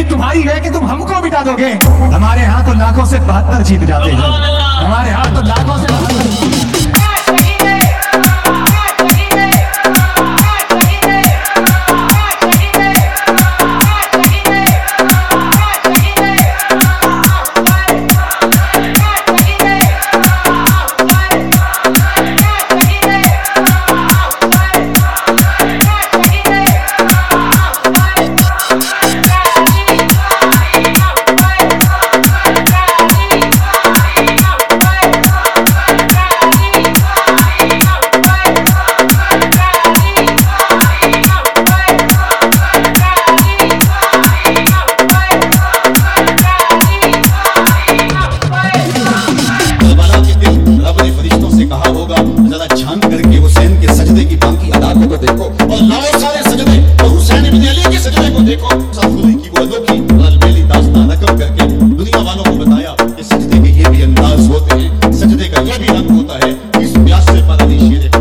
तुम्हारी है कि तुम हमको मिटा दोगे। हमारे यहाँ तो लाखों से 72 जीत जाते हैं, हमारे यहाँ तो लाखों से 72। देखो और लाओ सारे सजदे और हुसैन इब्न अली के सजदे को देखो। खुदा की वो अनोखी अलबेली दास्तान रकम करके दुनिया वालों को बताया कि सजदे के ये भी अंदाज होते हैं, सजदे का ये भी रंग होता है। इस प्यास से पानी शेर